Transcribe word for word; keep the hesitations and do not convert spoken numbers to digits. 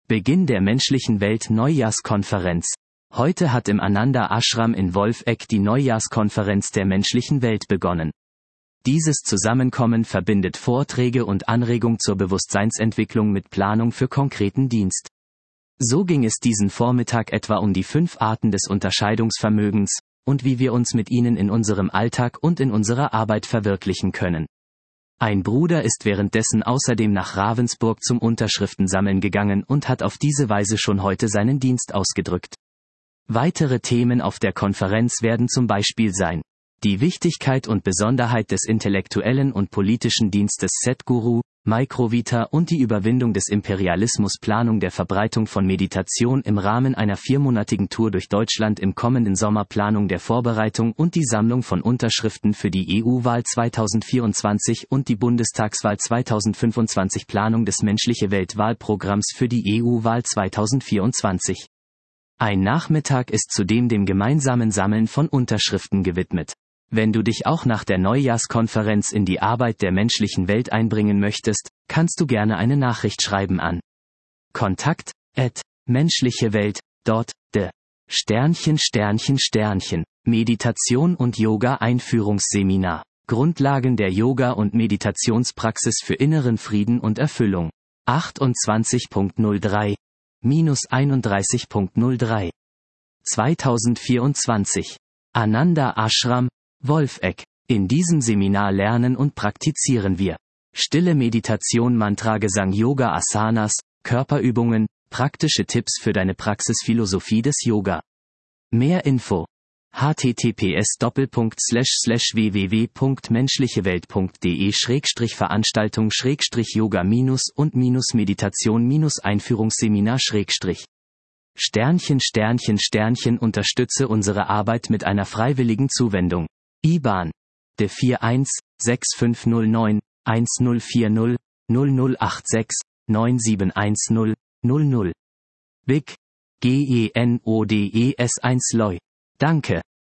Beginn der menschlichen Welt Neujahrskonferenz. Heute hat im Ananda Ashram in Wolfegg die Neujahrskonferenz der menschlichen Welt begonnen. Dieses Zusammenkommen verbindet Vorträge und Anregung zur Bewusstseinsentwicklung mit Planung für konkreten Dienst. So ging es diesen Vormittag etwa um die fünf Arten des Unterscheidungsvermögens und wie wir uns mit ihnen in unserem Alltag und in unserer Arbeit verwirklichen können. Ein Bruder ist währenddessen außerdem nach Ravensburg zum Unterschriftensammeln gegangen und hat auf diese Weise schon heute seinen Dienst ausgedrückt. Weitere Themen auf der Konferenz werden zum Beispiel sein: die Wichtigkeit und Besonderheit des intellektuellen und politischen Dienstes Sadhguru, Microvita und die Überwindung des Imperialismus, Planung der Verbreitung von Meditation im Rahmen einer viermonatigen Tour durch Deutschland im kommenden Sommer, Planung der Vorbereitung und die Sammlung von Unterschriften für die E U-Wahl zweitausendvierundzwanzig und die Bundestagswahl zweitausendfünfundzwanzig, Planung des menschliche Weltwahlprogramms für die E U-Wahl zweitausendvierundzwanzig. Ein Nachmittag ist zudem dem gemeinsamen Sammeln von Unterschriften gewidmet. Wenn du dich auch nach der Neujahrskonferenz in die Arbeit der menschlichen Welt einbringen möchtest, kannst du gerne eine Nachricht schreiben an kontakt at menschlichewelt punkt de. Sternchen Sternchen Sternchen. Meditation und Yoga Einführungsseminar. Grundlagen der Yoga- und Meditationspraxis für inneren Frieden und Erfüllung. achtundzwanzig Punkt null drei einunddreißig Punkt null drei zweitausendvierundzwanzig. Ananda Ashram, Wolfegg. In diesem Seminar lernen und praktizieren wir stille Meditation, Mantragesang, Yoga, Asanas, Körperübungen, praktische Tipps für deine Praxisphilosophie des Yoga. Mehr Info: https slash slash www punkt menschlichewelt punkt de schrägstrich veranstaltung schrägstrich yoga minus und minus meditation minus einführungsseminar schrägstrich Sternchen Sternchen Sternchen. Unterstütze unsere Arbeit mit einer freiwilligen Zuwendung. I B A N: D vier eins sechs fünf null neun eins null vier null null null acht sechs neun sieben eins null null null. B I C: G E N O D E S eins L O I. Danke.